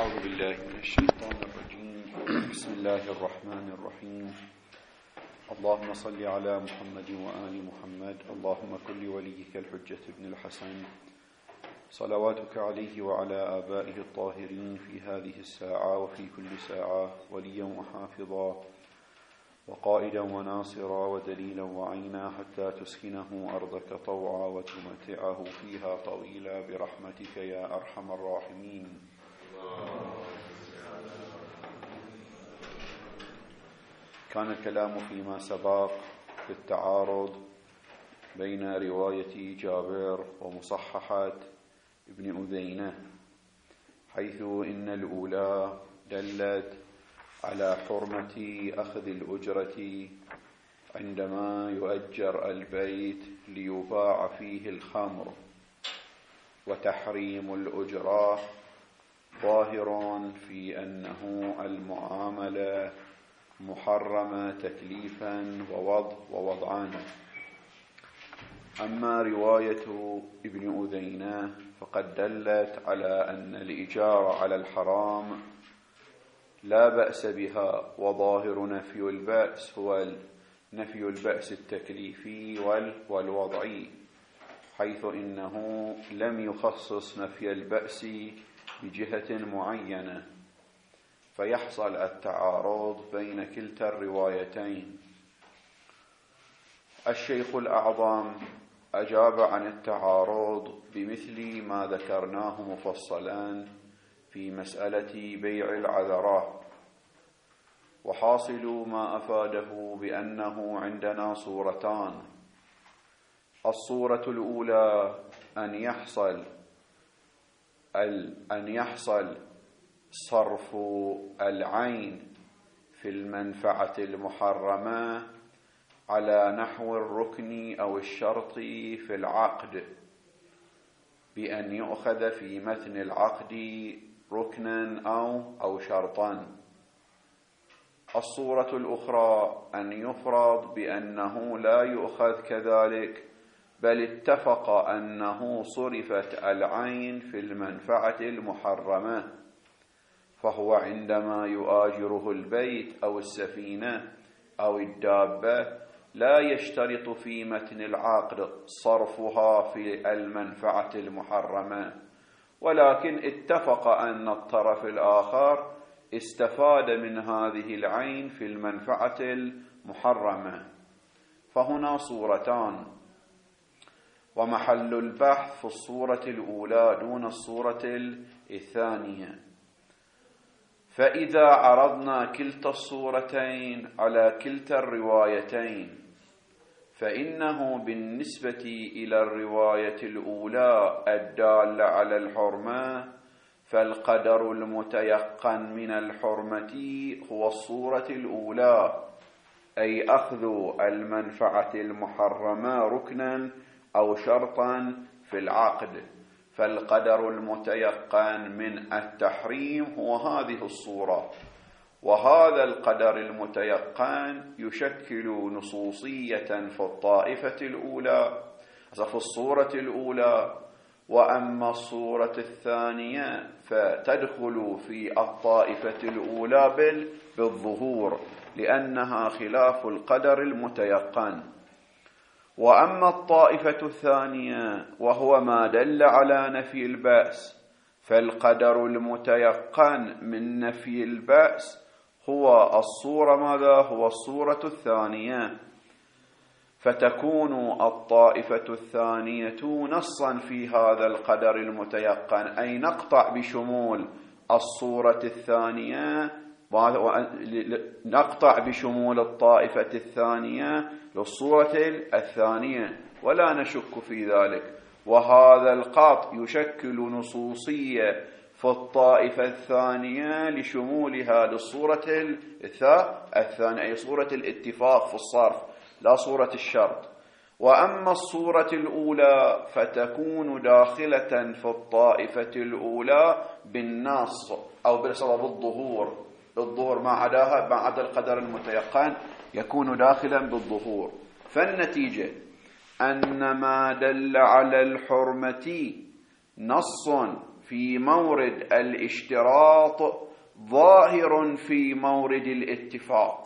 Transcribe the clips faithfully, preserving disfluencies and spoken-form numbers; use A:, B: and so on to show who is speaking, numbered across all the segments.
A: أعوذ بالله من الشيطان الرجيم. بسم الله الرحمن الرحيم. اللهم صل على محمد وآل محمد. اللهم كل وليك الحجة ابن الحسن صلواتك عليه وعلى آبائه الطاهرين في هذه الساعة وفي كل ساعة وليا وحافظا وقائدا وناصرا ودليلا وعينا حتى تسكنه أرضك طوعا وتمتعه فيها طويلا برحمتك يا أرحم الراحمين. كان الكلام فيما سبق في التعارض بين رواية جابر ومصححة ابن أذينة، حيث إن الأولى دلت على حرمة أخذ الأجرة عندما يؤجر البيت ليباع فيه الخمر، وتحريم الأجرة ظاهر في أنه المعاملة محرمة تكليفا ووضع ووضعان. أما رواية ابن أذينة فقد دلت على أن الإجارة على الحرام لا بأس بها، وظاهر نفي البأس هو نفي البأس التكليفي والوضعي، حيث إنه لم يخصص نفي البأس بجهة معينة، فيحصل التعارض بين كلتا الروايتين. الشيخ الأعظم أجاب عن التعارض بمثل ما ذكرناه مفصلا في مسألة بيع العذراء، وحاصل ما أفاده بأنه عندنا صورتان. الصورة الأولى أن يحصل أن يحصل صرف العين في المنفعة المحرمة على نحو الركن أو الشرط في العقد، بأن يؤخذ في متن العقد ركنا أو أو شرطا. الصورة الأخرى أن يفرض بأنه لا يؤخذ كذلك، بل اتفق أنه صرفت العين في المنفعة المحرمة، فهو عندما يؤاجره البيت أو السفينة أو الدابة لا يشترط في متن العقد صرفها في المنفعة المحرمة، ولكن اتفق أن الطرف الآخر استفاد من هذه العين في المنفعة المحرمة. فهنا صورتان، ومحل البحث في الصورة الأولى دون الصورة الثانية. فإذا عرضنا كلتا الصورتين على كلتا الروايتين، فإنه بالنسبة إلى الرواية الأولى الدالة على الحرمة، فالقدر المتيقن من الحرمة هو الصورة الأولى، أي أخذ المنفعة المحرمة ركنا أو شرطا في العقد، فالقدر المتيقن من التحريم هو هذه الصورة. وهذا القدر المتيقن يشكل نصوصية في الطائفة الأولى، في الصورة الأولى. وأما الصورة الثانية فتدخل في الطائفة الأولى بالظهور، لأنها خلاف القدر المتيقن. وأما الطائفة الثانية وهو ما دل على نفي البأس، فالقدر المتيقن من نفي البأس هو الصورة ماذا؟ هو الصورة الثانية، فتكون الطائفة الثانية نصا في هذا القدر المتيقن، أي نقطع بشمول الصورة الثانية، نقطع بشمول الطائفة الثانية للصورة الثانية، ولا نشك في ذلك. وهذا القطع يشكل نصوصية في الطائفة الثانية لشمولها للصورة الثانية، أي صورة الاتفاق في الصرف لا صورة الشرط. وأما الصورة الأولى فتكون داخلة في الطائفة الأولى بالنص أو بسبب الظهور، بالظهور ما عداها ما عدا القدر المتيقن يكون داخلا بالظهور. فالنتيجة أن ما دل على الحرمة نص في مورد الاشتراط ظاهر في مورد الاتفاق،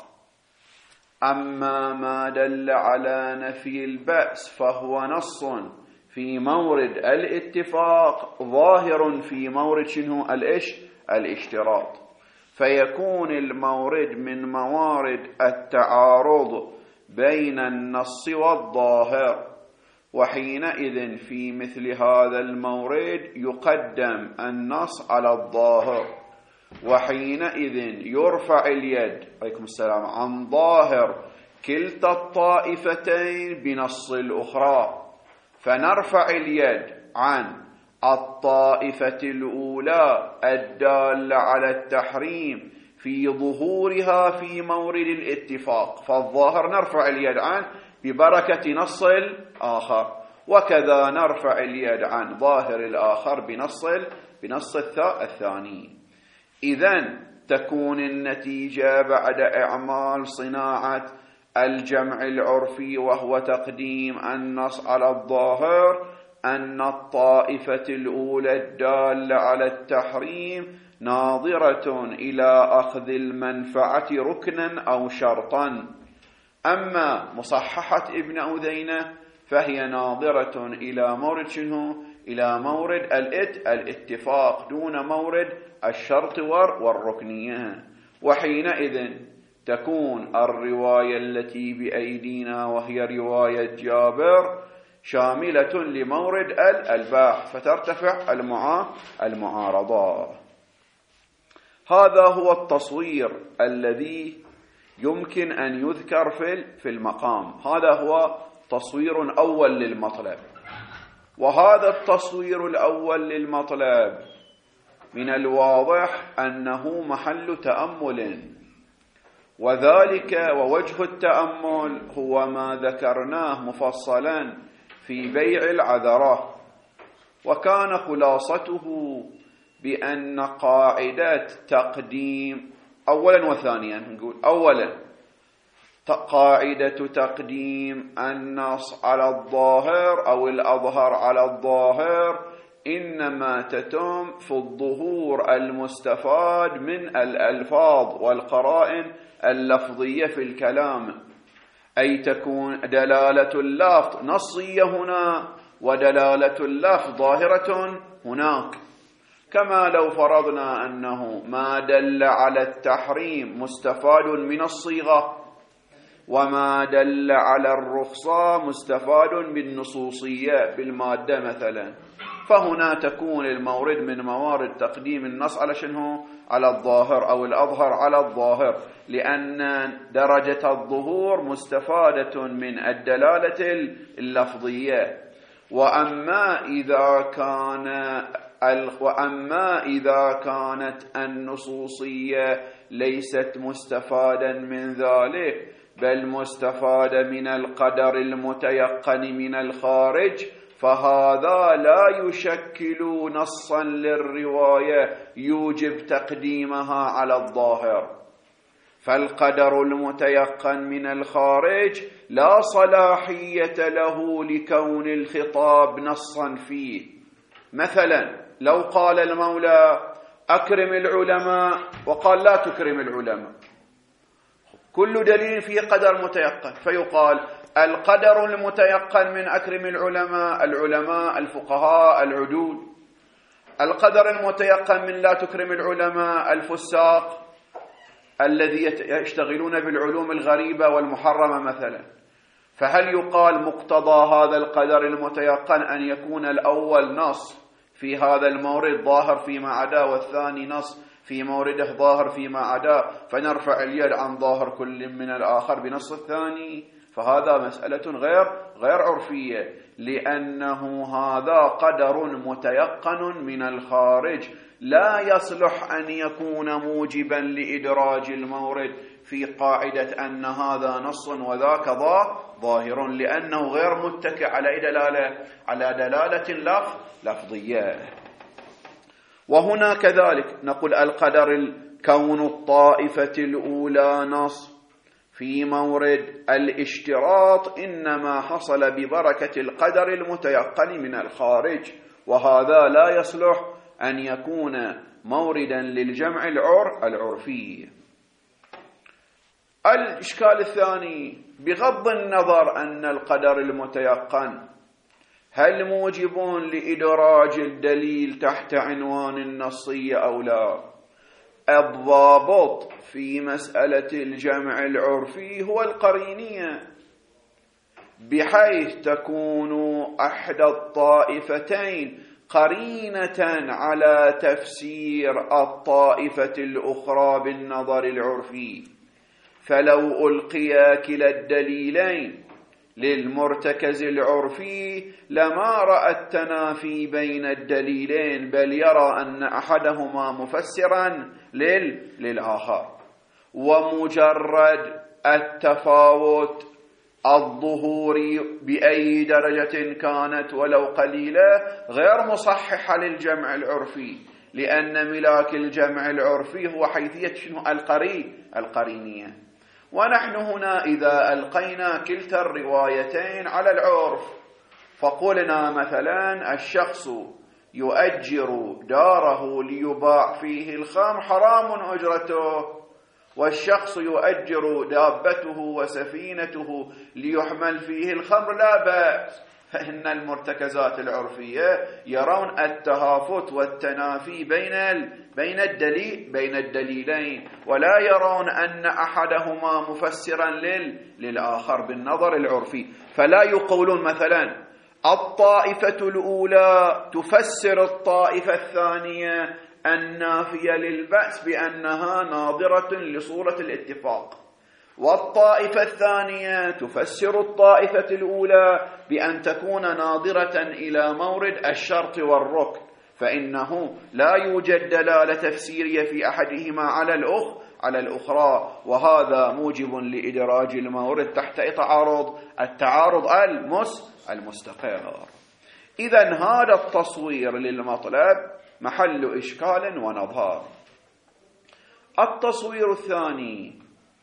A: أما ما دل على نفي البأس فهو نص في مورد الاتفاق ظاهر في مورد شنو؟ الإش الاشتراط، فيكون المورد من موارد التعارض بين النص والظاهر، وحينئذ في مثل هذا المورد يقدم النص على الظاهر، وحينئذ يرفع اليد عليكم السلام عن ظاهر كلتا الطائفتين بنص الأخرى، فنرفع اليد عن الطائفة الأولى الدالة على التحريم في ظهورها في مورد الاتفاق، فالظاهر نرفع اليد عنه ببركة نص الآخر، وكذا نرفع اليد عن ظاهر الآخر بنص بنص الثاني. إذن تكون النتيجة بعد إعمال صناعة الجمع العرفي وهو تقديم النص على الظاهر أن الطائفة الأولى الدالة على التحريم ناظرة إلى أخذ المنفعة ركنا أو شرطا، أما مصححة ابن أذينة فهي ناظرة إلى مورد شنو؟ إلى مورد الاتفاق دون مورد الشرط والركنية، وحينئذ تكون الرواية التي بأيدينا وهي رواية جابر شاملة لمورد الباح، فترتفع المعارضة. هذا هو التصوير الذي يمكن أن يذكر في المقام، هذا هو تصوير أول للمطلب، وهذا التصوير الأول للمطلب من الواضح أنه محل تأمل، وذلك ووجه التأمل هو ما ذكرناه مفصلا في بيع العذرة، وكان خلاصته بأن قاعدة تقديم أولا وثانيا، نقول أولا قاعدة تقديم النص على الظاهر أو الأظهر على الظاهر إنما تتم في الظهور المستفاد من الألفاظ والقرائن اللفظية في الكلام، أي تكون دلالة اللفظ نصية هنا ودلالة اللفظ ظاهرة هناك، كما لو فرضنا أنه ما دل على التحريم مستفاد من الصيغة وما دل على الرخصة مستفاد بالنصوصية بالمادة مثلا، فهنا تكون المورد من موارد تقديم النص على شنو؟ على الظاهر أو الأظهر على الظاهر، لأن درجة الظهور مستفادة من الدلالة اللفظية. وأما إذا كان وأما إذا كانت النصوصية ليست مستفادا من ذلك بل مستفاد من القدر المتيقن من الخارج، فهذا لا يشكل نصا للرواية يوجب تقديمها على الظاهر، فالقدر المتيقن من الخارج لا صلاحية له لكون الخطاب نصا فيه. مثلا لو قال المولى أكرم العلماء وقال لا تكرم العلماء، كل دليل فيه قدر متيقن، فيقال القدر المتيقن من أكرم العلماء العلماء الفقهاء العدول، القدر المتيقن من لا تكرم العلماء الفساق الذي يشتغلون بالعلوم الغريبة والمحرمة مثلا. فهل يقال مقتضى هذا القدر المتيقن أن يكون الأول نص في هذا المورد ظاهر فيما عدا، والثاني نص في مورده ظاهر فيما عدا، فنرفع اليد عن ظاهر كل من الآخر بنص الثاني؟ فهذا مسألة غير غير عرفية، لأنه هذا قدر متيقن من الخارج لا يصلح أن يكون موجبا لإدراج المورد في قاعدة أن هذا نص وذاك ظاهر، لأنه غير متكئ على دلالة على دلالة لفظ لفظية. وهنا كذلك نقول القدر كون الطائفة الأولى نص في مورد الاشتراط إنما حصل ببركة القدر المتيقن من الخارج، وهذا لا يصلح أن يكون موردا للجمع العر العرفي. الإشكال الثاني: بغض النظر أن القدر المتيقن هل موجب لإدراج الدليل تحت عنوان النصية أو لا، الضابط في مسألة الجمع العرفي هو القرينية، بحيث تكون أحد الطائفتين قرينة على تفسير الطائفة الأخرى بالنظر العرفي. فلو ألقي كلا الدليلين للمرتكز العرفي لما رأى التنافي بين الدليلين، بل يرى أن أحدهما مفسرا لل... للآخر. ومجرد التفاوت الظهوري بأي درجة كانت ولو قليلة غير مصححة للجمع العرفي، لأن ملاك الجمع العرفي هو حيثية شنو؟ القرين القرينية. ونحن هنا إذا ألقينا كلتا الروايتين على العرف فقلنا مثلا الشخص يؤجر داره ليباع فيه الخمر حرام أجرته، والشخص يؤجر دابته وسفينته ليحمل فيه الخمر لا بأس، فإن المرتكزات العرفية يرون التهافت والتنافي بين بين الدليل بين الدليلين، ولا يرون أن أحدهما مفسرا لل للآخر بالنظر العرفي. فلا يقولون مثلا الطائفة الأولى تفسر الطائفة الثانية النافية للبأس بأنها ناظرة لصورة الاتفاق، والطائفة الثانية تفسر الطائفة الأولى بأن تكون ناظرة إلى مورد الشرط والركن، فإنه لا يوجد دلالة تفسيرية في أحدهما على الأخ على الأخرى، وهذا موجب لإدراج المورد تحت تعارض التعارض المس المستقر. إذن هذا التصوير للمطلب محل إشكال ونظار. التصوير الثاني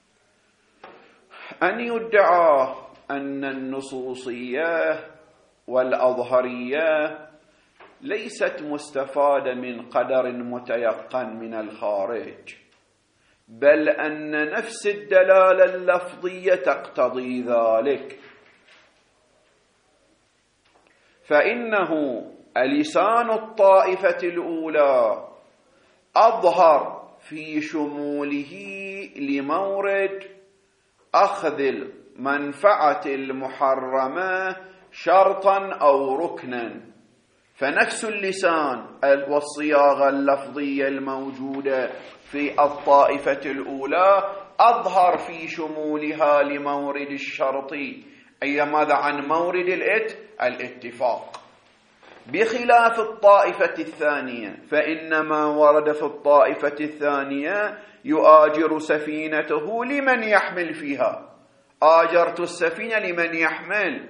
A: أن يدعى أن النصوصية والأظهرية ليست مستفادة من قدر متيقن من الخارج، بل أن نفس الدلالة اللفظية تقتضي ذلك، فإنه لسان الطائفة الأولى أظهر في شموله لمورد أخذ المنفعة المحرمة شرطا أو ركنا، فنفس اللسان والصياغة اللفظية الموجودة في الطائفة الأولى أظهر في شمولها لمورد الشرط، أي ماذا؟ عن مورد الات الاتفاق، بخلاف الطائفة الثانية، فإنما ورد في الطائفة الثانية يؤاجر سفينته لمن يحمل فيها. آجرت السفينة لمن يحمل،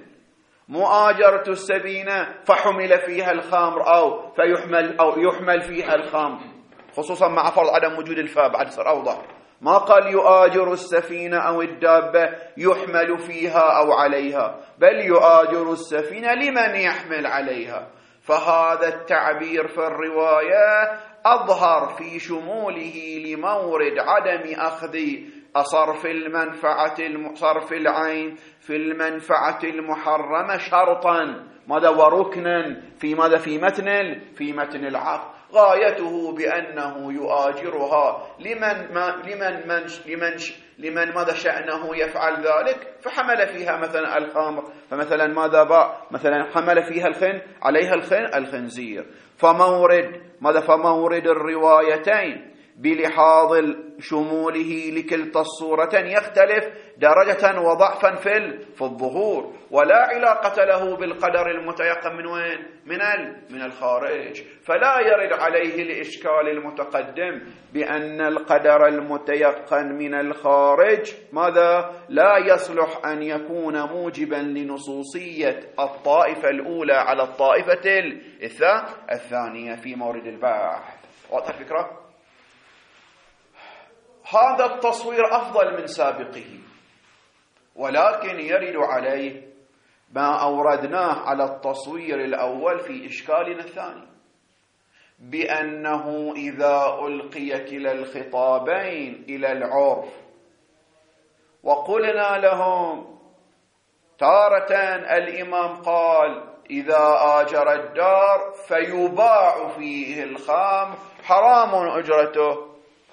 A: مؤاجرة السفينة فحمل فيها الخمر أو فيحمل أو يحمل فيها الخمر، خصوصا مع فرض عدم وجود الفاء بعد صار أوضح. ما قال يؤاجر السفينة أو الدابة يحمل فيها أو عليها، بل يؤاجر السفينة لمن يحمل عليها. فهذا التعبير في الرواية أظهر في شموله لمورد عدم أخذ صرف المنفعة صرف العين في المنفعة المحرمة شرطا ماذا وركنا في ماذا في متن في متن العقد، غايته بأنه يؤاجرها لمن ما لمن من لمن لمن ماذا شأنه يفعل ذلك، فحمل فيها مثلا الخمر، فمثلا ماذا باع مثلا حمل فيها الخن عليها الخن الخنزير. فمورد ماذا فمورد الروايتين بلحاظ شموله لكلتا الصورتين يختلف درجة وضعفا في في الظهور، ولا علاقة له بالقدر المتيقن من وين؟ من من الخارج. فلا يرد عليه الإشكال المتقدم بأن القدر المتيقن من الخارج ماذا؟ لا يصلح أن يكون موجبا لنصوصية الطائفة الأولى على الطائفة الثانية في مورد البحث. واضح الفكرة؟ هذا التصوير أفضل من سابقه، ولكن يرد عليه ما أوردناه على التصوير الأول في إشكالنا الثاني، بأنه إذا ألقي كلا الخطابين إلى العرف وقلنا لهم تارة الإمام قال إذا آجر الدار فيباع فيه الخمر حرام أجرته،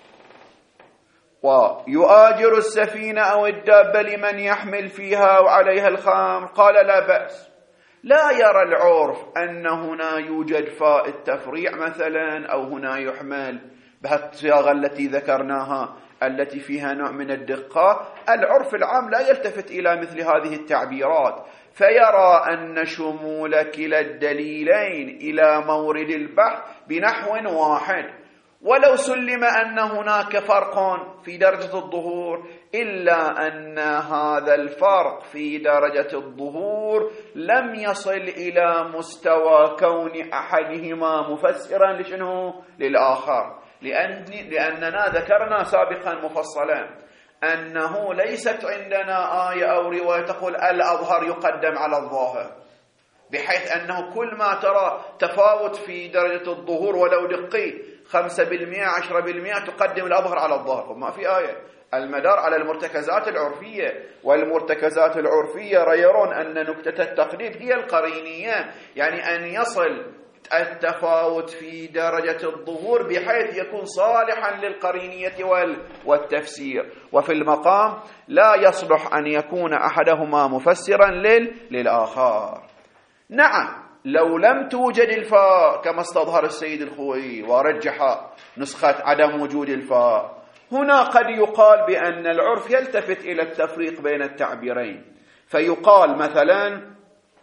A: ويؤاجر السفينة أو الدابة لمن يحمل فيها وعليها الخمر قال لا بأس. لا يرى العرف أن هنا يوجد فاء التفريع مثلا أو هنا يحمل بهالصياغة التي ذكرناها التي فيها نوع من الدقة. العرف العام لا يلتفت إلى مثل هذه التعبيرات، فيرى أن شمول كلا الدليلين إلى مورد البحث بنحو واحد، ولو سلم أن هناك فرق في درجة الظهور، إلا أن هذا الفرق في درجة الظهور لم يصل إلى مستوى كون أحدهما مفسرا لشنه للآخر، لأن لأننا ذكرنا سابقا مفصلا أنه ليست عندنا آية أو رواية تقول الأظهر يقدم على الظاهر، بحيث أنه كل ما ترى تفاوت في درجة الظهور ولو دقي خمسة بالمئة عشرة بالمئة تقدم الأظهر على الظاهر، ما في آية. المدار على المرتكزات العرفية، والمرتكزات العرفية يرون أن نكتة التقليد هي القرينية، يعني أن يصل التفاوت في درجة الظهور بحيث يكون صالحا للقرينية والتفسير، وفي المقام لا يصلح أن يكون أحدهما مفسرا للآخر. نعم لو لم توجد الفاء كما استظهر السيد الخوئي ورجح نسخة عدم وجود الفاء، هنا قد يقال بأن العرف يلتفت إلى التفريق بين التعبيرين، فيقال مثلا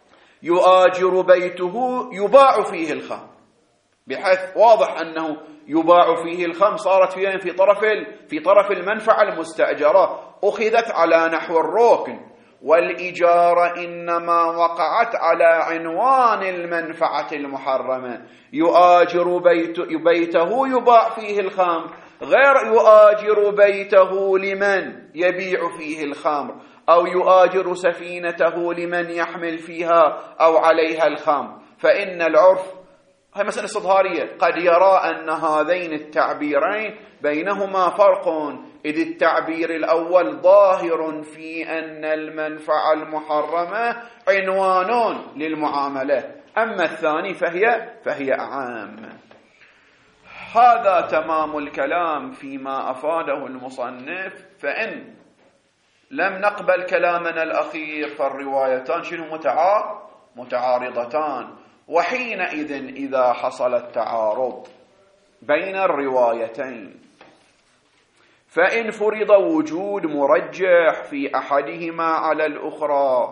A: يؤاجر بيته يباع فيه الخمر، بحيث واضح أنه يباع فيه الخمر صارت فيه في طرف في طرف المنفعة المستأجرة، أخذت على نحو الركن، والإجارة إنما وقعت على عنوان المنفعة المحرمة. يؤاجر بيت بيته يباع فيه الخمر، غير يؤاجر بيته لمن يبيع فيه الخمر، أو يؤاجر سفينته لمن يحمل فيها أو عليها الخمر. فإن العرف هي مسألة استظهارية قد يرى أن هذين التعبيرين بينهما فرق، إذ التعبير الأول ظاهر في أن المنفعة المحرمة عنوان للمعاملة، أما الثاني فهي فهي أعام. هذا تمام الكلام فيما أفاده المصنف. فإن لم نقبل كلامنا الأخير فالروايتان شنو متعا متعارضتان، وحينئذ إذا حصل التعارض بين الروايتين فإن فرض وجود مرجح في أحدهما على الأخرى،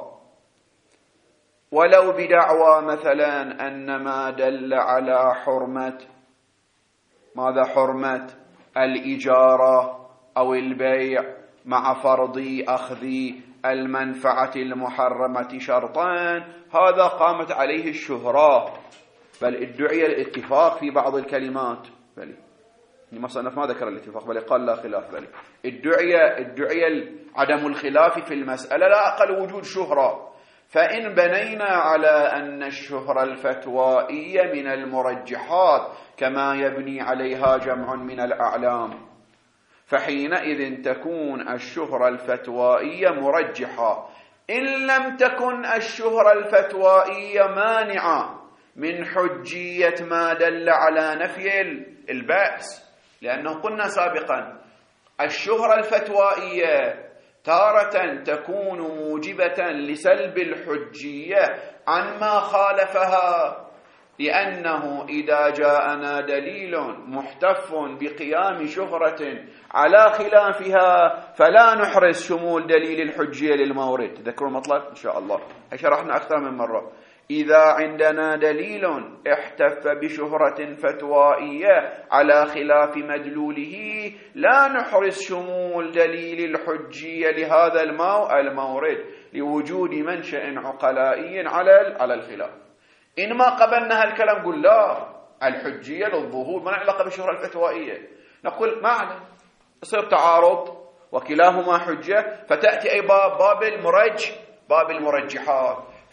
A: ولو بدعوى مثلا أن ما دل على حرمة ماذا حرمة الإجارة أو البيع مع فرض أخذ المنفعة المحرمة شرطان، هذا قامت عليه الشهرة، بل ادعي الاتفاق في بعض الكلمات، بل المصنف ما ذكر الاتفاق بل قال لا خلاف، بل ادعي ادعي عدم الخلاف في المسألة، لا أقل وجود شهرة. فإن بنينا على أن الشهرة الفتوائية من المرجحات كما يبني عليها جمع من الأعلام، فحينئذ تكون الشهرة الفتوائية مرجحة. إن لم تكن الشهرة الفتوائية مانعة من حجية ما دل على نفي البأس، لأنه قلنا سابقا الشهرة الفتوائية تارة تكون موجبة لسلب الحجية عن ما خالفها، لأنه إذا جاءنا دليل محتف بقيام شهرة على خلافها فلا نحرز شمول دليل الحجية للمورد. تذكروا المطلب إن شاء الله، شرحنا أكثر من مرة. إذا عندنا دليل احتف بشهرة فتوائية على خلاف مدلوله لا نحرز شمول دليل الحجية لهذا المورد لوجود منشأ عقلائي على على الخلاف. إنما قبلنا هالكلام قل لا، الحجية للظهور ما علاقة بالشهرة الفتوائية، نقول ما عليه، يصير تعارض وكلاهما حجة، فتأتي أي باب باب المرج باب المرجحات،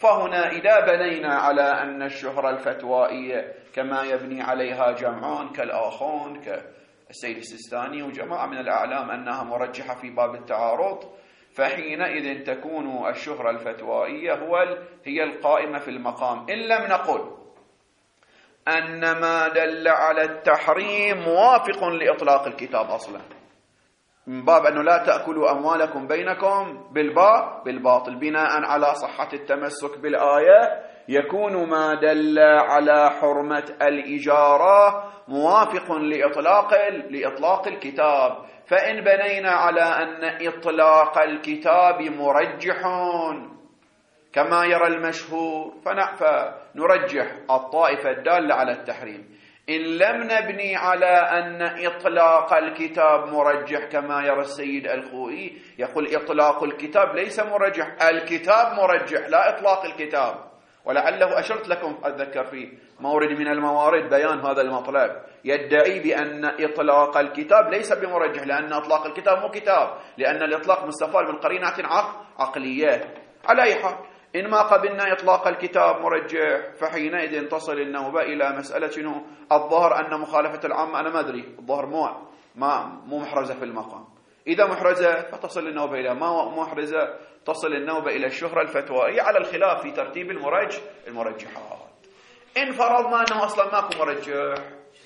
A: فهنا إذا بنينا على أن الشهرة الفتوائية كما يبني عليها جمعان كالآخون كالسيد السيستاني وجماعة من الأعلام أنها مرجحة في باب التعارض، فحينئذ تكون الشهرة الفتوائية هو هي القائمة في المقام، إن لم نقل أن ما دل على التحريم موافق لإطلاق الكتاب أصلا، من باب أنه لا تأكلوا أموالكم بينكم بالباء بالباطل، بناء على صحة التمسك بالآية يكون ما دل على حرمة الإجارة موافق لإطلاق لإطلاق الكتاب. فإن بنينا على أن إطلاق الكتاب مرجح كما يرى المشهور فنرجح الطائفة الدالة على التحريم. إن لم نبني على أن إطلاق الكتاب مرجح كما يرى السيد الخوئي، يقول إطلاق الكتاب ليس مرجح، الكتاب مرجح لا إطلاق الكتاب. ولعله أشرت لكم أتذكر في مورد من الموارد بيان هذا المطلب، يدعي بأن إطلاق الكتاب ليس بمرجح، لأن إطلاق الكتاب مو كتاب، لأن الإطلاق مستفاد من قرينة عقلية. على أي حال إن ما قبلنا إطلاق الكتاب مرجح، فحينئذ تصل النوبة إلى مسألة شنو؟ الظاهر أن مخالفة العامة أنا ما أدري، الظاهر مو ما مو محرزة في المقام. إذا محرزة فتصل النوبة إلى ما محرزة، تصل النوبة إلى الشهرة الفتوائية على الخلاف في ترتيب المرج المرجحات. إن فرضنا أنه أصلا ماكو مرجح،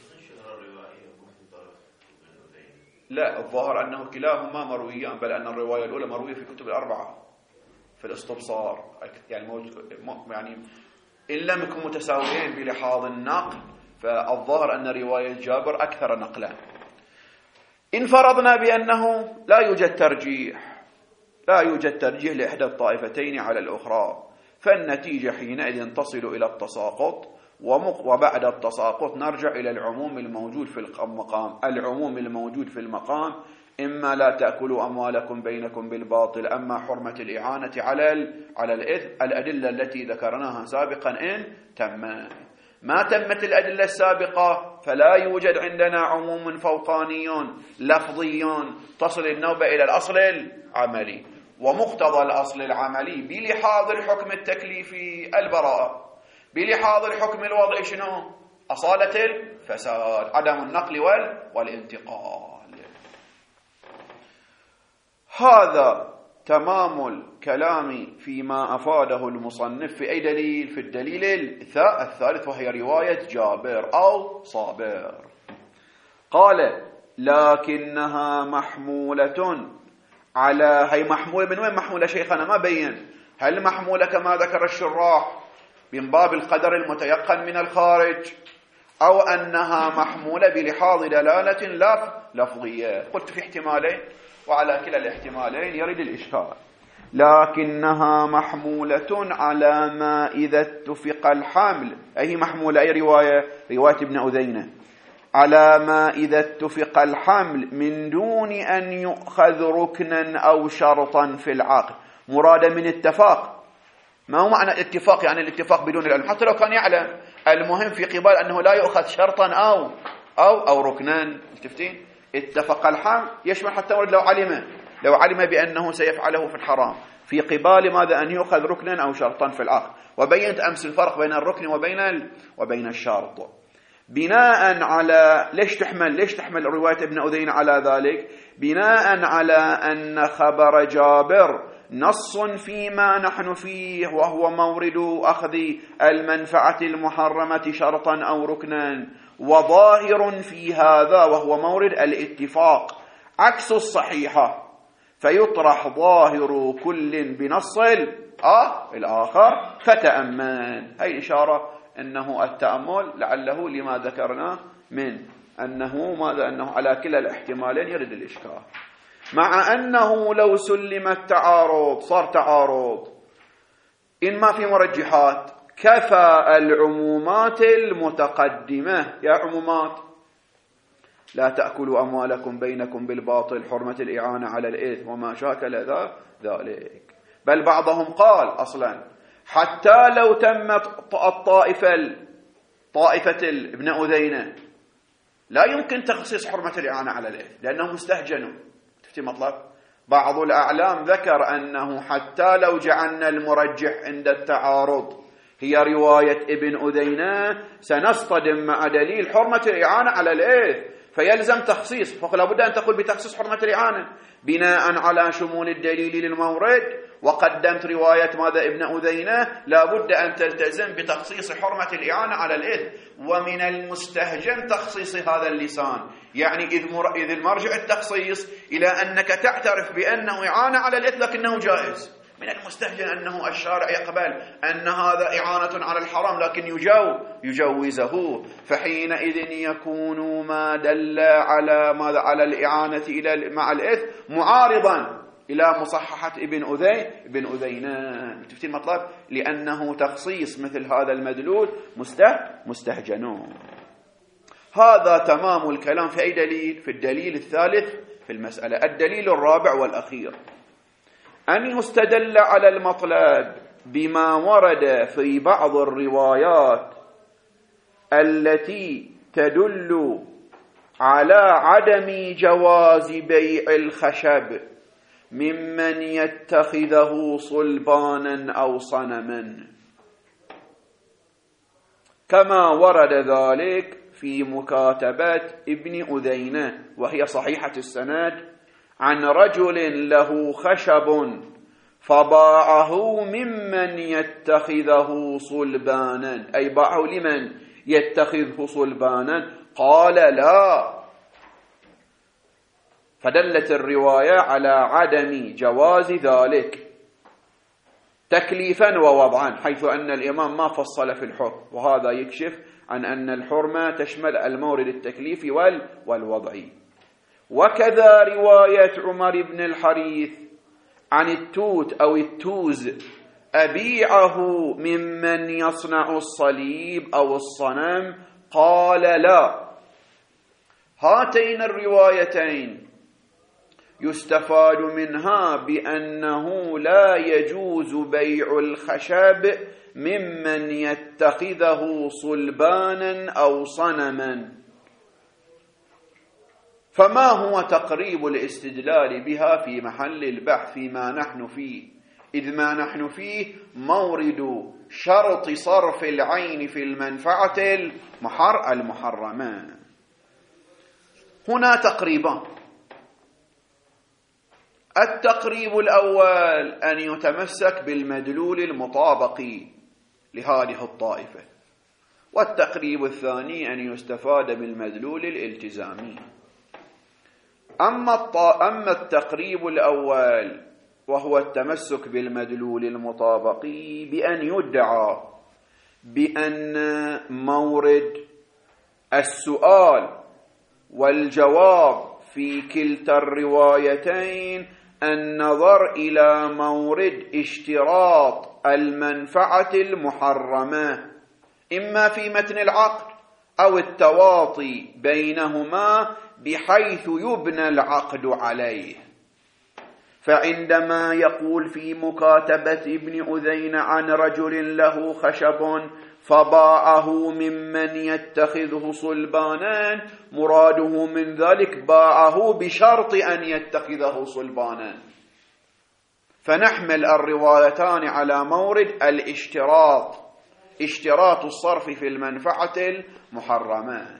A: لا، الظاهر أنه كلاهما مرويان، بل أن الرواية الأولى مروية في كتب الأربعة في الاستبصار، يعني يعني إن لم يكن متساويين بلحاظ النقل، فالظاهر أن رواية جابر أكثر نقلا. إن فرضنا بأنه لا يوجد ترجيح لا يوجد ترجيح لإحدى الطائفتين على الأخرى، فالنتيجة حينئذ تصل إلى التساقط، وبعد التساقط نرجع إلى العموم الموجود في المقام. العموم الموجود في المقام إما لا تأكلوا أموالكم بينكم بالباطل، أما حرمة الإعانة على على الإثم. الأدلة التي ذكرناها سابقا إن تمت، ما تمت الأدلة السابقة فلا يوجد عندنا عموم فوقاني لفظي تصل النوبة إلى الأصل العملي. ومقتضى الأصل العملي بلحاظ الحكم التكليفي البراءة، بلحاظ الحكم الوضعي شنو؟ أصالة الفساد، عدم النقل والانتقال. هذا تمام الكلام فيما أفاده المصنف في أي دليل؟ في الدليل الثالث، وهي رواية جابر أو صابر. قال لكنها محمولة على، هي محمولة من وين محمولة شيخنا؟ ما بين. هل محمولة كما ذكر الشراح من باب القدر المتيقن من الخارج، أو أنها محمولة بلحاظ دلالة لف لفظية؟ قلت في احتمالين، وعلى كلا الاحتمالين يرد الإشكال. لكنها محمولة على ما إذا اتفق الحمل، أي محمولة أي رواية؟ رواية ابن أذينة. على ما إذا اتفق الحمل من دون أن يؤخذ ركنا أو شرطا في العقد. مراد من اتفاق، ما هو معنى اتفاق؟ يعني الاتفاق بدون العلم، حتى لو كان يعلم. المهم في قبال أنه لا يؤخذ شرطا أو أو أو ركنا. التفتين اتفق الحمل يشمل حتى ولد لو علم لو علم بأنه سيفعله في الحرام، في قبال ماذا؟ أن يؤخذ ركنا أو شرطا في العقد. وبينت أمس الفرق بين الركن وبين ال... وبين الشرط. بناء على ليش تحمل ليش تحمل رواية ابن أذين على ذلك؟ بناء على أن خبر جابر نص فيما نحن فيه، وهو مورد أخذ المنفعة المحرمة شرطا أو ركنا، وظاهر في هذا وهو مورد الاتفاق عكس الصحيحة، فيطرح ظاهر كل بنص آه الآخر فتأمن. هاي إشارة أنه التأمل لعله لما ذكرنا من أنه ماذا أنه على كلا الاحتمالين يرد الإشكال، مع أنه لو سلم التعارض صار تعارض إن ما في مرجحات كفى العمومات المتقدمة. يا عمومات لا تأكلوا أموالكم بينكم بالباطل، حرمة الإعانة على الإثم وما شاكل ذلك. بل بعضهم قال أصلا حتى لو تمت الطائفة طائفة ابن أذينة لا يمكن تخصيص حرمة الإعانة على الإثم، لأنهم استهجنوا. تفتي مطلب؟ بعض الأعلام ذكر أنه حتى لو جعلنا المرجح عند التعارض هي رواية ابن أذينة سنصطدم مع دليل حرمة الإعانة على الإثم، فيلزم تخصيص، فلا بد أن تقول بتخصيص حرمة الإعانة بناء على شمول الدليل للمورد، وقدمت رواية ماذا ابن أذينة، لا بد أن تلتزم بتخصيص حرمة الإعانة على الإثم. ومن المستهجن تخصيص هذا اللسان، يعني إذ, مر... إذ المرجع التخصيص إلى أنك تعترف بأنه إعانة على الإثم لكنه جائز، من المستهجن أنه الشارع يقبل أن هذا إعانة على الحرام لكن يجو يجوزه، فحينئذ يكون ما دل على ماذا على الإعانة إلى مع الإثم معارضا إلى مصححة ابن أذين ابن أذينان. تفتي المطلب؟ لأنه تخصيص مثل هذا المدلول مسته مستهجنون. هذا تمام الكلام في أي دليل؟ في الدليل الثالث في المسألة. الدليل الرابع والأخير أن يستدل على المطلب بما ورد في بعض الروايات التي تدل على عدم جواز بيع الخشب ممن يتخذه صلبانا أو صنما، كما ورد ذلك في مكاتبة ابن أذينة وهي صحيحة السند عن رجل له خشب فباعه ممن يتخذه صلبانا، أي باعه لمن يتخذه صلبانا؟ قال لا، فدلت الرواية على عدم جواز ذلك تكليفا ووضعا، حيث أن الإمام ما فصل في الحكم، وهذا يكشف عن أن الحرمة تشمل المورد التكليفي والوضعي. وكذا رواية عمر بن الحريث عن التوت أو التوز أبيعه ممن يصنع الصليب أو الصنم، قال لا. هاتين الروايتين يستفاد منها بأنه لا يجوز بيع الخشب ممن يتخذه صلبانا أو صنما. فما هو تقريب الاستدلال بها في محل البحث فيما نحن فيه؟ إذ ما نحن فيه مورد شرط صرف العين في المنفعة المحر المحرمة. هنا تقريبان. التقريب الأول أن يتمسك بالمدلول المطابق لهذه الطائفة، والتقريب الثاني أن يستفاد بالمدلول الالتزامي. أما أما التقريب الأول وهو التمسك بالمدلول المطابق بأن يدعى بأن مورد السؤال والجواب في كلتا الروايتين النظر إلى مورد اشتراط المنفعة المحرمة، إما في متن العقد أو التواطي بينهما بحيث يبنى العقد عليه. فعندما يقول في مكاتبة ابن أذينة عن رجل له خشب فباعه ممن يتخذه صلبانا، مراده من ذلك باعه بشرط أن يتخذه صلبانا، فنحمل الروايتان على مورد الاشتراط، اشتراط الصرف في المنفعة المحرمة.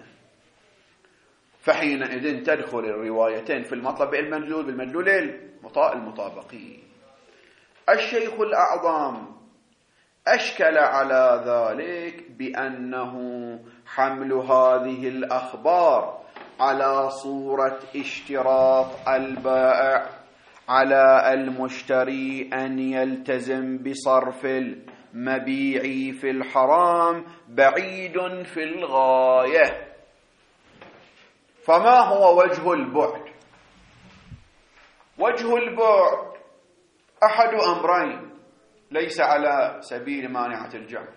A: فحينئذ تدخل الروايتين في المطلب المدلول بالمدلول المطابقي. الشيخ الأعظم أشكل على ذلك بأنه حمل هذه الأخبار على صورة اشتراط البائع على المشتري أن يلتزم بصرف المبيع في الحرام بعيد في الغاية. فما هو وجه البعد؟ وجه البعد أحد أمرين ليس على سبيل مانعة الجمع.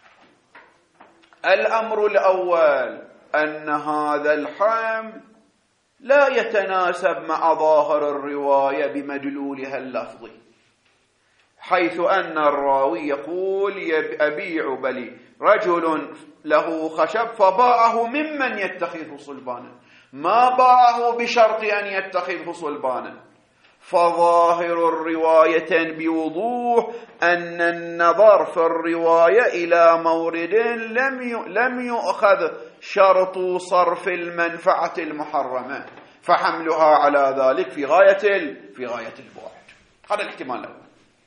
A: الأمر الأول أن هذا الحمل لا يتناسب مع ظاهر الرواية بمدلولها اللفظي، حيث أن الراوي يقول أبيع بلي رجل له خشب فباعه ممن يتخذه صلبانا، ما باعه بشرط أن يتخذه صلبانا. فظاهر الرواية بوضوح أن النظر في الرواية إلى مورد لم لم يؤخذ شرط صرف المنفعة المحرمة، فحملها على ذلك في غاية في غاية البعد. هذا الاحتمال الأول.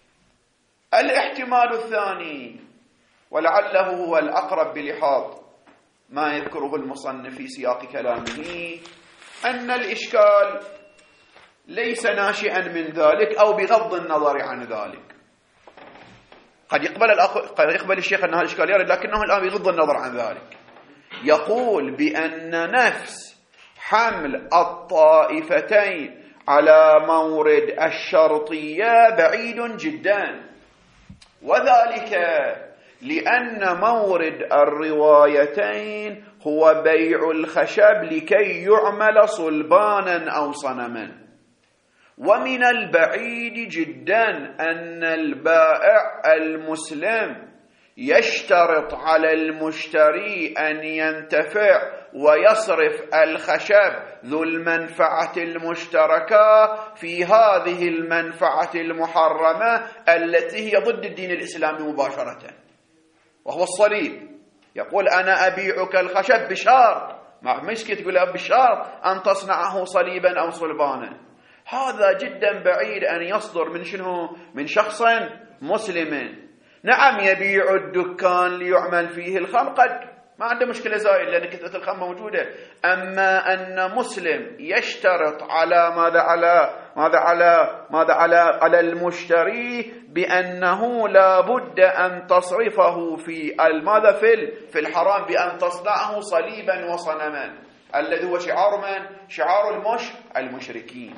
A: الاحتمال الثاني ولعله هو الأقرب بلحاظ ما يذكره المصنف في سياق كلامه، أن الإشكال ليس ناشئا من ذلك أو بغض النظر عن ذلك. قد يقبل الأخ... قد يقبل الشيخ أن هذا الإشكال يرد، لكنه الآن بغض النظر عن ذلك يقول بأن نفس حمل الطائفتين على مورد الشرطية بعيد جدا، وذلك لأن مورد الروايتين هو بيع الخشب لكي يعمل صلبانا أو صنما، ومن البعيد جدا أن البائع المسلم يشترط على المشتري أن ينتفع ويصرف الخشب ذو المنفعة المشتركة في هذه المنفعة المحرمة التي هي ضد الدين الإسلامي مباشرة، وهو الصليب. يقول أنا أبيعك الخشب بشرط، ما مسكت تقول بشرط أن تصنعه صليبا أو صلبانا. هذا جدا بعيد أن يصدر من شنو؟ من شخص مسلم. نعم يبيع الدكان ليعمل فيه الخمر، قد ما عنده مشكلة زائد لأن كثرة الخمر موجودة، أما أن مسلم يشترط على ماذا على ماذا على ماذا على على المشتري بأنه لا بد أن تصرفه في الماذا في في الحرام، بأن تصنعه صليبا وصنما، الذي هو شعار من؟ شعار المش المشركين.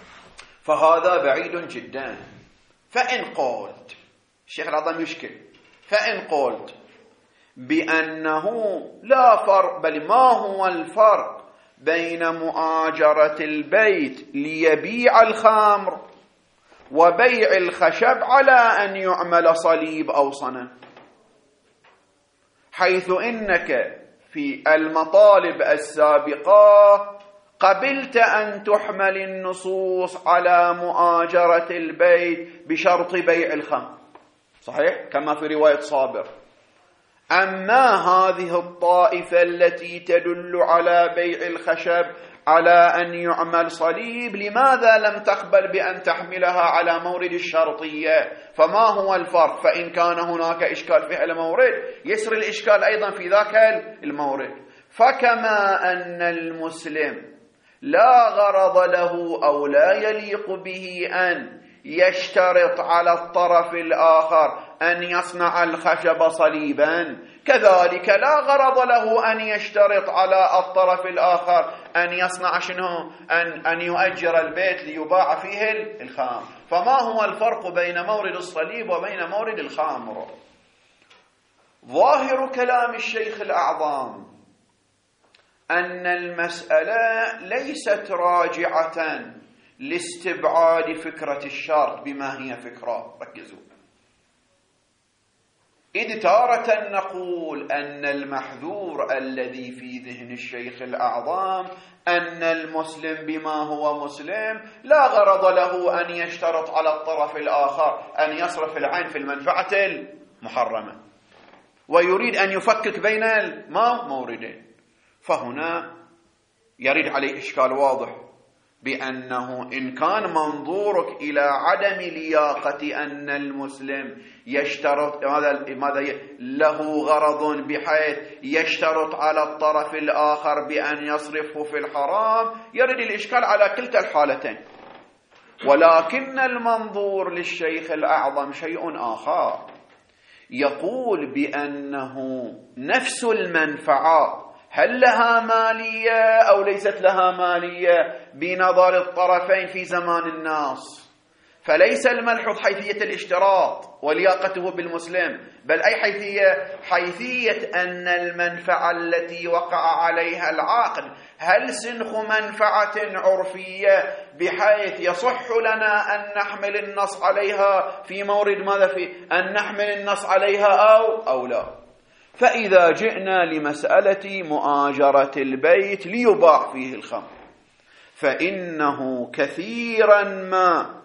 A: فهذا بعيد جدا. فإن قلت الشيخ العظام يشكل، فإن قلت بأنه لا فرق، بل ما هو الفرق بين مؤاجرة البيت ليبيع الخمر وبيع الخشب على أن يعمل صليب أو صنم، حيث إنك في المطالب السابقة قبلت أن تحمل النصوص على مؤاجرة البيت بشرط بيع الخمر، صحيح كما في رواية صابر. أما هذه الطائفة التي تدل على بيع الخشب على أن يعمل صليب، لماذا لم تقبل بأن تحملها على مورد الشرطية؟ فما هو الفرق؟ فإن كان هناك إشكال في المورد يسر الإشكال أيضا في ذاك المورد. فكما أن المسلم لا غرض له أو لا يليق به أن يشترط على الطرف الآخر أن يصنع الخشب صليبا، كذلك لا غرض له أن يشترط على الطرف الآخر أن يصنع شنو؟ أن, أن يؤجر البيت ليباع فيه الخام. فما هو الفرق بين مورد الصليب وبين مورد الخامر؟ ظاهر كلام الشيخ الأعظم أن المسألة ليست راجعة لاستبعاد فكرة الشرط بما هي فكرة. ركزوا، إذ تارة نقول أن المحذور الذي في ذهن الشيخ الأعظم أن المسلم بما هو مسلم لا غرض له أن يشترط على الطرف الآخر أن يصرف العين في المنفعة المحرمة، ويريد أن يفكك بين الموردين. فهنا يرد عليه إشكال واضح بأنه إن كان منظورك إلى عدم لياقة أن المسلم يشترط ماذا له غرض بحيث يشترط على الطرف الآخر بأن يصرفه في الحرام، يرد الإشكال على كلتا الحالتين. ولكن المنظور للشيخ الأعظم شيء آخر، يقول بأنه نفس المنفعة هل لها مالية أو ليست لها مالية بنظر الطرفين في زمان الناس، فليس الملحوظ حيثية الاشتراط ولياقته بالمسلم، بل أي حيثية حيثية أن المنفعة التي وقع عليها العقد هل سنخ منفعة عرفية بحيث يصح لنا أن نحمل النص عليها في مورد ماذا في أن نحمل النص عليها أو أو لا. فإذا جئنا لمسألة مؤاجرة البيت ليباع فيه الخمر، فإنه كثيرا ما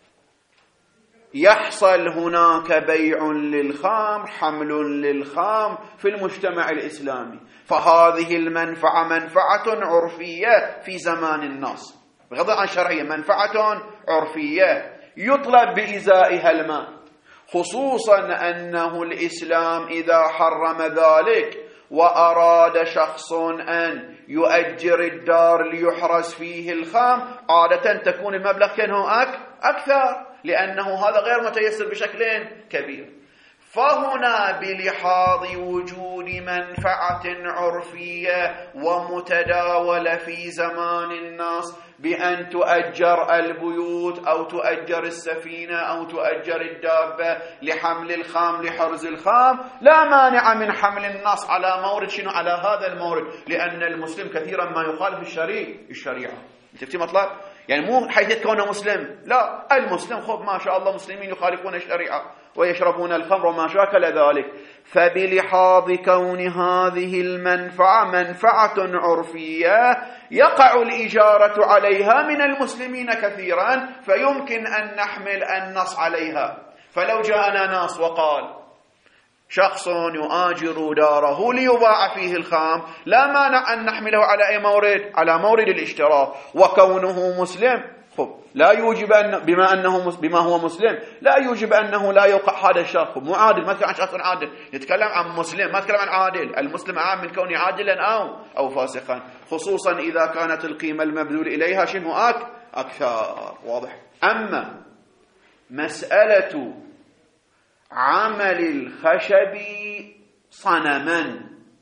A: يحصل هناك بيع للخام، حمل للخام في المجتمع الإسلامي، فهذه المنفعة منفعة عرفية في زمان الناس بغض عن شرعية، منفعة عرفية يطلب بإزائها المال، خصوصا أنه الإسلام إذا حرم ذلك وأراد شخص أن يؤجر الدار ليحرز فيه الخام، عادة تكون المبلغ كأنه أكثر، لأنه هذا غير متيسر بشكل كبير. فهنا بلحاظ وجود منفعة عرفية ومتداولة في زمان الناس بأن تؤجر البيوت أو تؤجر السفينة أو تؤجر الدابة لحمل الخام لحرز الخام، لا مانع من حمل الناس على مورد شنو؟ على هذا المورد، لأن المسلم كثيرا ما يخالف الشريعة الشريعة شفتي مطلب؟ يعني مو حيث كونه مسلم، لا، المسلم خب ما شاء الله مسلمين يخالفون الشريعة ويشربون الخمر وما شاكل ذلك. فبلحاظ كون هذه المنفعة منفعة عرفية يقع الإجارة عليها من المسلمين كثيرا، فيمكن أن نحمل النص عليها. فلو جاءنا ناس وقال شخص يؤاجر داره ليباع فيه الخام، لا مانع أن نحمله على أي مورد؟ على مورد الاشتراء، وكونه مسلم خب لا يوجب أن بما أنه بما هو مسلم لا يوجب أنه لا يوقع هذا الشرط. مو عادل، ما نتكلم عن شخص عادل، نتكلم عن مسلم، ما نتكلم عن عادل. المسلم أعم من كونه عادلا أو أو فاسقا، خصوصا إذا كانت القيمة المبذول إليها شنو أك أكثر. واضح؟ أما مسألة عمل الخشب صنما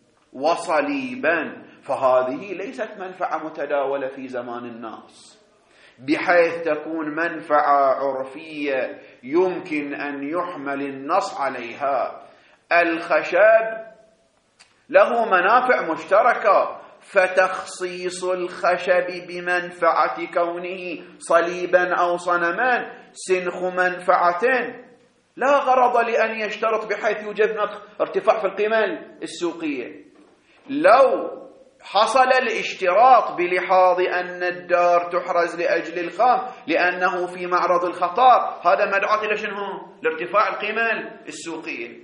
A: وصليبا فهذه ليست منفعة متداولة في زمان الناس، بحيث تكون منفعة عرفية يمكن أن يحمل النص عليها. الخشب له منافع مشتركة، فتخصيص الخشب بمنفعة كونه صليبا أو صنما سنخ منفعة لا غرض لأن يشترط بحيث يوجد ارتفاع في القيمة السوقية. لو حصل الاشتراط بلحاظ أن الدار تحرز لأجل الخام لأنه في معرض الخطر، هذا مدعاة إلى شنو؟ لارتفاع القيمة السوقية.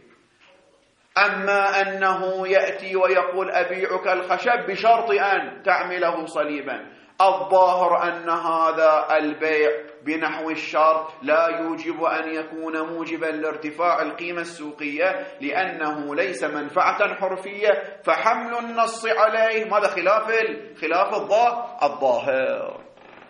A: أما أنه يأتي ويقول أبيعك الخشب بشرط أن تعمله صليبا، الظاهر أن هذا البيع بنحو الشرط لا يوجب أن يكون موجبا لارتفاع القيمة السوقية، لأنه ليس منفعة حرفية، فحمل النص عليه ماذا؟ خلاف خلاف الظاهر.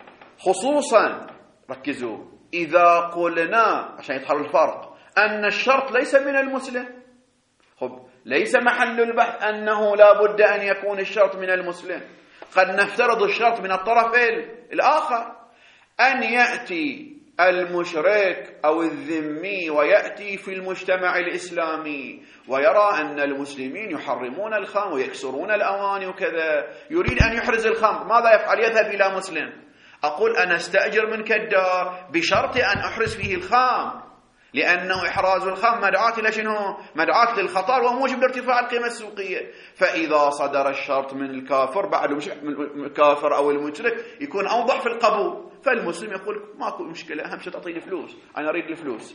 A: خصوصا ركزوا إذا قلنا عشان يظهر الفرق أن الشرط ليس من المسلم، خب ليس محل البحث أنه لا بد أن يكون الشرط من المسلم، قد نفترض الشرط من الطرف الآخر، أن يأتي المشرك أو الذمي ويأتي في المجتمع الإسلامي ويرى أن المسلمين يحرمون الخمر ويكسرون الأواني وكذا، يريد أن يحرز الخمر، ماذا يفعل؟ يذهب إلى مسلم، أقول أنا استأجر منك الدار بشرط أن أحرز فيه الخمر، لأنه إحراز الخمر مدعاة إلى شنو؟ مدعاة للخطر وموجب لارتفاع القيمة السوقية. فإذا صدر الشرط من الكافر بعد من الكافر أو المشرك يكون أوضح في القبول، فالمسلم يقول ماكو مشكلة، أهم شيء تعطيني فلوس، أنا أريد الفلوس،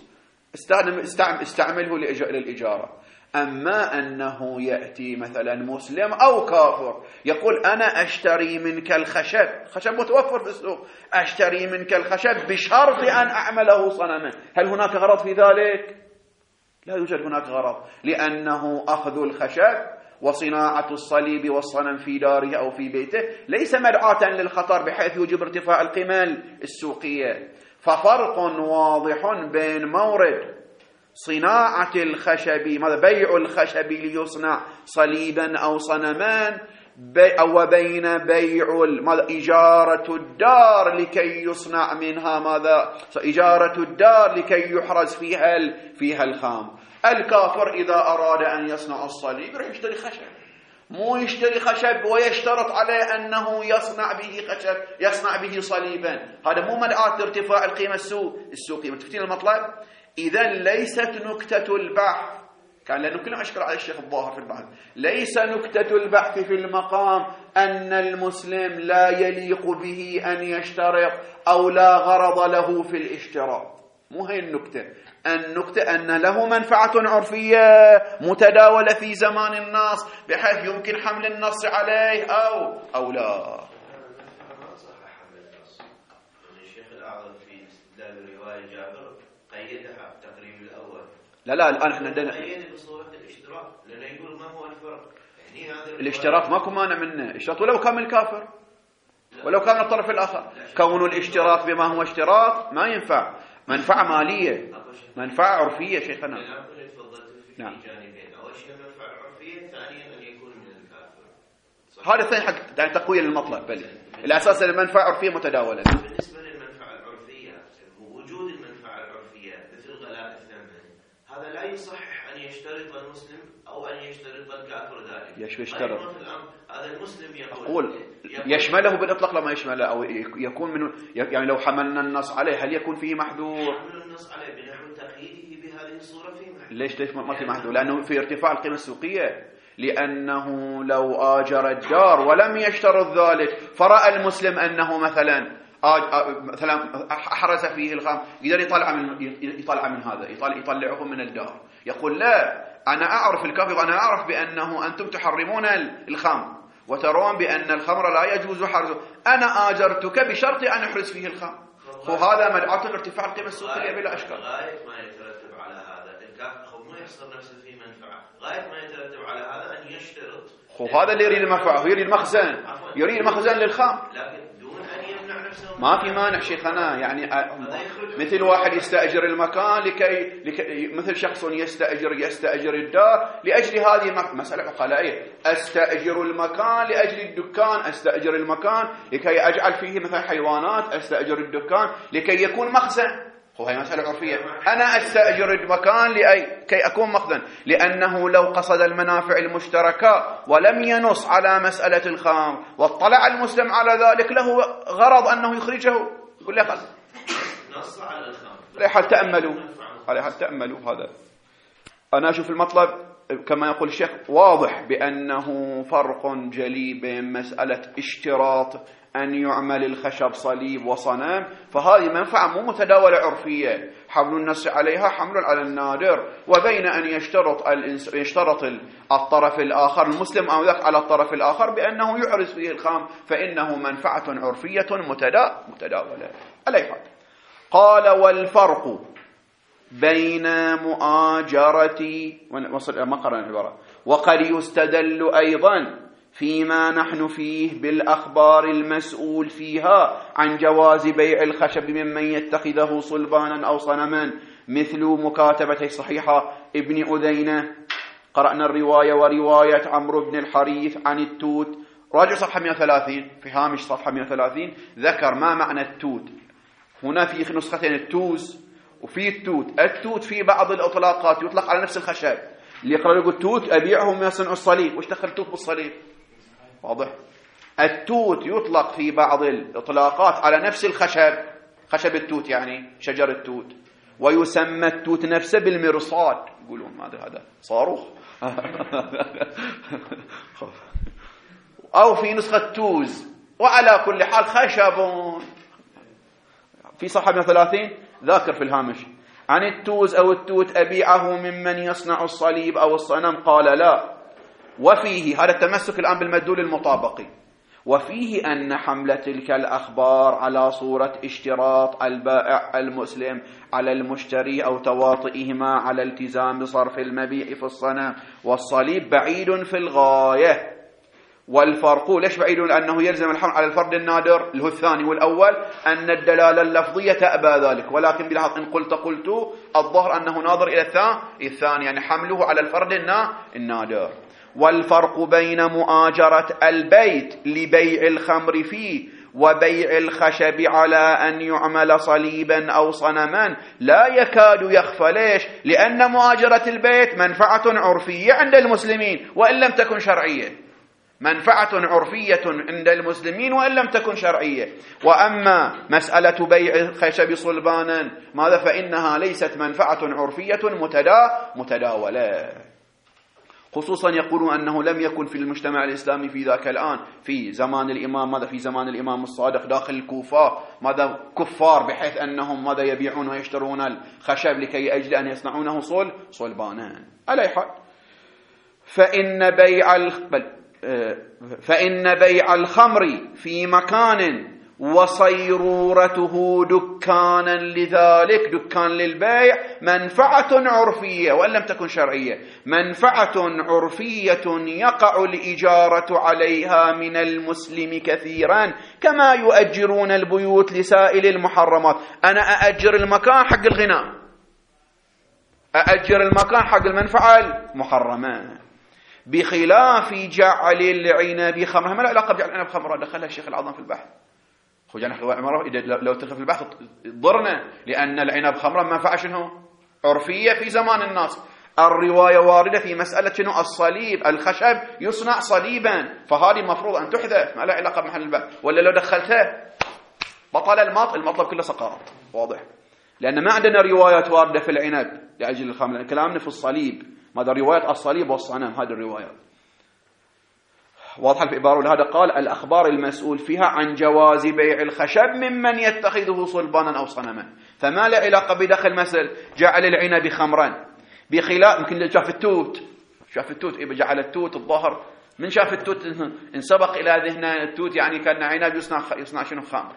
A: استعمله للإجارة. أما أنه يأتي مثلا مسلم أو كافر يقول أنا أشتري منك الخشب، خشب متوفر في السوق، أشتري منك الخشب بشرط أن أعمله صنما، هل هناك غرض في ذلك؟ لا يوجد هناك غرض، لأنه أخذ الخشب وصناعة الصليب والصنم في داره أو في بيته ليس مدعاة للخطر بحيث يوجب ارتفاع القيمة السوقية. ففرق واضح بين مورد صناعة الخشب، ماذا؟ بيع الخشب ليصنع صليبا أو صنمان، أو بين بيع ماذا؟ إجارة الدار لكي يصنع منها ماذا؟ إجارة الدار لكي يحرز فيها فيها الخام. الكافر إذا أراد أن يصنع الصليب يروح يشتري خشب، مو يشتري خشب ويشترط عليه أنه يصنع به خشب يصنع به صليبا، هذا مو مدعاة لارتفاع القيمة السوقية. متفتين المطلب؟ إذن ليست نكتة البحث كان لأنه كلهم أشكر على الشيخ الظاهر في البحث. ليس نكتة البحث في المقام أن المسلم لا يليق به أن يشترط أو لا غرض له في الاشتراط، مو هي النكتة. النكتة أن له منفعة عرفية متداولة في زمان النص بحيث يمكن حمل النص عليه أو أو لا. لا لا الآن احنا عندنا الاشتراط ماكو مانع منه، الاشتراط ولو كان من الكافر ولو كان الطرف الآخر. كون الاشتراط بما هو اشتراط ما ينفع، منفعة مالية منفعة عرفية شيخنا. نعم هذا الثاني حق يعني تقوية للمطلب، بل الأساس المنفعة عرفية متداولة.
B: بالنسبة للمنفعة العرفية وجود المنفعة العرفية مثل غلاء الثمن، هذا لا يصحح أن يشترط المسلم أو أن يشترط الكافر ذلك.
A: يش يشترط
B: هذا المسلم يقول,
A: يقول يشمله بالإطلاق لما يشمله، أو يكون من يعني لو حملنا النص عليه هل يكون فيه محذور؟
B: حمل النص عليه بنحو تقييده بهذه الصورة فيه محذور.
A: ليش ليش ما في محذور؟ لأنه في ارتفاع القيمة السوقية. لأنه لو آجر الدار ولم يشترط ذلك فرأى المسلم أنه مثلا مثلا أحرز فيه الخام، يقدر يطلع من يطلع من هذا يطلع يطلعه من الدار، يقول لا أنا أعرف الكافر، أنا أعرف بأنه أنتم تحرمون الخام وترون بأن الخمر لا يجوز حرزه، أنا آجرتك بشرط أن أحرز فيه الخام. وهذا مدعاة ارتفاع القيمة السوقية بلا أشكال.
B: غاية ما يترتب على هذا الكافر ما يحصل نفسه في منفعة، غاية ما يترتب على هذا أن يشترط.
A: هذا اللي يريد المنفعة، يريد المخزن، يريد المخزن للخام،
B: لكن دون أن يمنع نفسه.
A: ما في مانع شيخنا، يعني مثل واحد يستأجر المكان لكي, لكي مثل شخص يستأجر يستأجر الدار لأجل هذه مسألة عقلائية، أستأجر المكان لأجل الدكان، أستأجر المكان لكي أجعل فيه مثلا حيوانات، أستأجر الدكان لكي يكون مخزن. هو هي مسألة عرفية. أنا أستأجر المكان لأي كي أكون مخزن، لأنه لو قصد المنافع المشتركة ولم ينص على مسألة الخام واطلع المسلم على ذلك له غرض أنه يخرجه، يقول له خلاص
B: نص على الخام.
A: عليه تأملوا عليه تأملوا. هذا أنا أشوف المطلب كما يقول الشيخ واضح بأنه فرق جلي بين مسألة اشتراط أن يعمل الخشب صليب وصنم، فهذه منفعة مو متداولة عرفية حمل النص عليها حمل على النادر، وبين أن يشترط يشترط الطرف الآخر المسلم أو ذاك على الطرف الآخر بأنه يحرز فيه الخام، فإنه منفعة عرفية متداولة. عليه قال والفرق بين مؤاجرة ما قرأنا العبارة وقد يستدل أيضا فيما نحن فيه بالأخبار المسؤول فيها عن جواز بيع الخشب ممن يتخذه صلبانا أو صنما، مثل مكاتبة صحيحة ابن أذينة قرأنا الرواية ورواية عمرو بن الحريث عن التوت. راجع صفحة مئة وثلاثين في هامش صفحة مئة وثلاثين ذكر ما معنى التوت. هنا في نسختين التوز وفي التوت. التوت في بعض الإطلاقات يطلق على نفس الخشب، اللي يقرأ يقول التوت أبيعهم يصنع الصليب، وش دخل التوت بالصليب؟ واضح. التوت يطلق في بعض الإطلاقات على نفس الخشب، خشب التوت يعني شجر التوت، ويسمى التوت نفسه بالمرصاد، يقولون ما أدري هذا صاروخ أو في نسخة توز. وعلى كل حال خشب. في صفحة مئة وثلاثين ذاكر في الهامش عن التوز أو التوت أبيعه ممن يصنع الصليب أو الصنم، قال لا. وفيه هذا التمسك الآن بالمدلول المطابقي، وفيه أن حملة تلك الأخبار على صورة اشتراط البائع المسلم على المشتري أو تواطئهما على التزام بصرف المبيع في الصنم والصليب بعيد في الغاية. والفرق ليش بعيد؟ لأنه يلزم الحمل على الفرد النادر اللي هو الثاني، والأول أن الدلالة اللفظية تأبى ذلك، ولكن بلاحظ إن قلت قلت الظهر أنه ناظر إلى الثاني، يعني حمله على الفرد النادر. والفرق بين مؤاجرة البيت لبيع الخمر فيه وبيع الخشب على أن يعمل صليبا أو صنما لا يكاد يخفى. ليش؟ لأن مؤاجرة البيت منفعة عرفية عند المسلمين وإن لم تكن شرعية، منفعة عرفية عند المسلمين وإن لم تكن شرعية. وأما مسألة بيع الخشب صلبانا ماذا؟ فإنها ليست منفعة عرفية متدا متداولة. خصوصا يقولون أنه لم يكن في المجتمع الإسلامي في ذاك الآن في زمان الإمام ماذا في زمان الإمام الصادق داخل الكوفة ماذا كفار بحيث أنهم ماذا يبيعون ويشترون الخشب لكي أجل أن يصنعونه صل صلبانا. على حال فإن بيع الخ... فإن بيع الخمر في مكان وصيرورته دكانا لذلك دكان للبيع منفعة عرفية وإن لم تكن شرعية، منفعة عرفية يقع الإجارة عليها من المسلم كثيرا كما يؤجرون البيوت لسائل المحرمات. أنا أأجر المكان حق الغناء، أأجر المكان حق المنفعة المحرمة، بخلاف جعل العنب خمرا. ما العلاقة بجعل العنب خمرا؟ دخلها الشيخ العظام في البحث. لو تدخل في البحث ضرنا، لأن العنب خمرا منفعة شنو عرفية في زمان الناس. الرواية واردة في مسألة شنو الصليب، الخشب يصنع صليبا، فهذه المفروض أن تحذف، ما لها علاقة بمحل البحث. ولا لو دخلتها بطل المطلب، المطلب كله سقاط. واضح؟ لأن ما عندنا روايات واردة في العنب لأجل الخمر، كلامنا في الصليب، ماذا رواية الصليب والصنم، هذه الروايات واضحة في إبارة. لهذا قال الأخبار المسؤول فيها عن جواز بيع الخشب ممن يتخذه صلبانا أو صنما، فما له علاقة بدخل مثل جعل العنب خمرا، بخلاف يمكن شاف التوت، شاف التوت إيه جعل التوت الظهر، من شاف التوت انسبق إلى ذهنه التوت يعني كان عنب يصنع يصنع شنو خمر،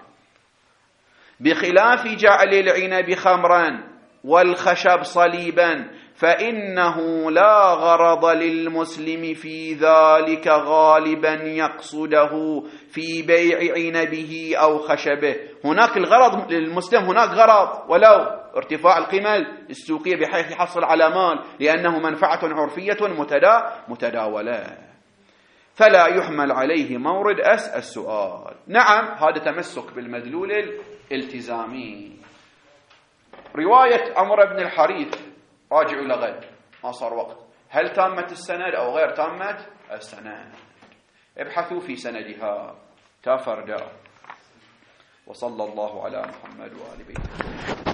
A: بخلاف جعل العنب خمرا والخشب صليبا فإنه لا غرض للمسلم في ذلك غالبا يقصده في بيع عنبه أو خشبه. هناك الغرض للمسلم، هناك غرض ولو ارتفاع القيمة السوقية بحيث يحصل على مال، لأنه منفعة عرفية متدا متداولة، فلا يحمل عليه مورد أس السؤال. نعم هذا تمسك بالمدلول الالتزامي. رواية عمرو بن الحريث راجعوا لغد ما صار وقت، هل تامة السند أو غير تامة السند؟ ابحثوا في سندها تافردا. وصلى الله على محمد وآل بيته.